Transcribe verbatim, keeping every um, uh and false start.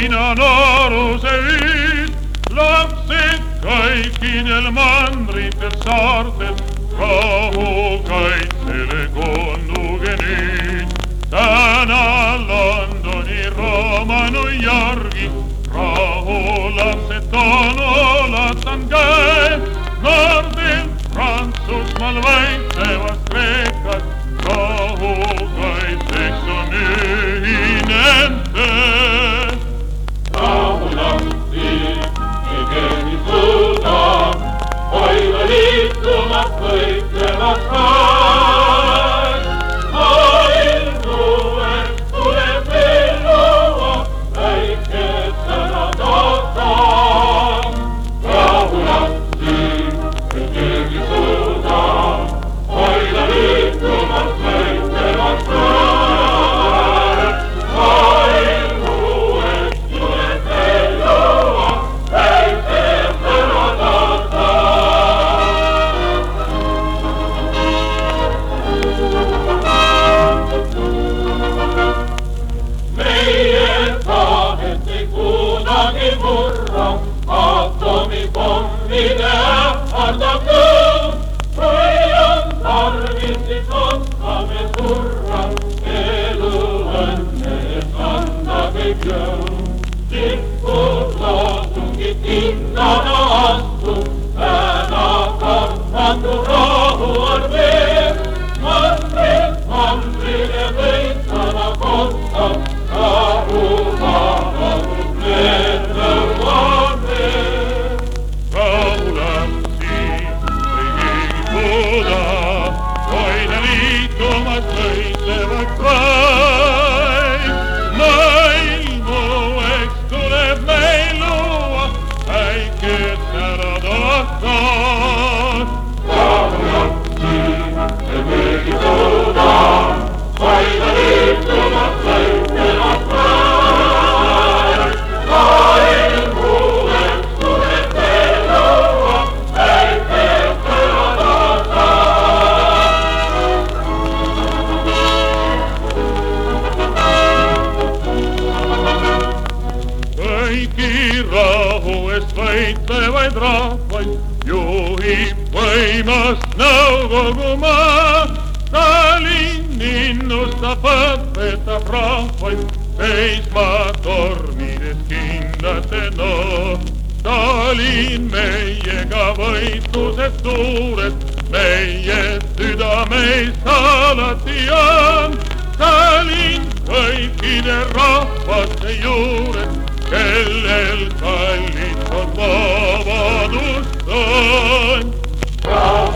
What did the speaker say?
aina nooruse viis, lapsed kõikidel mandritel saartel rahu kaitsele koonduge nüüd. Täna Londoni, Rooma, New Yorgi rahu lapsed on olatan käe. Nordel Prantsusmaal võitlevad Kreekat, rahu kaitseks on ühinen töö. Rahu lapsi ei keegi suuda, hoida liitumas võitlevad kae. Maailm uueks tuleb meil luua, väiked sõnad oota. Rahu lapsi ei keegi suuda, hoida liitumas võitlevad kae. Maailm uueks tuleb meil luua, väiked sõnad oota. Murra, atomipommide ähvardab tõus. Kui on tarvis, siis oskame surra, elu õnne kanda kõik jõu. Tikkud loosungid hinnana astu, täna kartmatu rahu on veel. Mandrid mandrile võitsana kohta, rahu vabadus need nõuab veel. Rahu lapsi ei keegi suuda, hoida liitumas võitlevad kae. Maailm uueks tuleb meil luua, väiked särad oota. Rahu lapsi ei keegi suuda, hoida liitumas võitlevad kae. Maailm uueks tuleb meil luua, väiked särad oota. Kõigi rahu eest võitlevaid rahvaid juhib võimast Nõukogu maa. Stalin innustab, õpetab rahvaid seisma tormides kindlatena. Stalin meiega võitluses suures, meie südameis alati on. Stalin kõikide rahvaste juures, kellel kallis on vabadust on.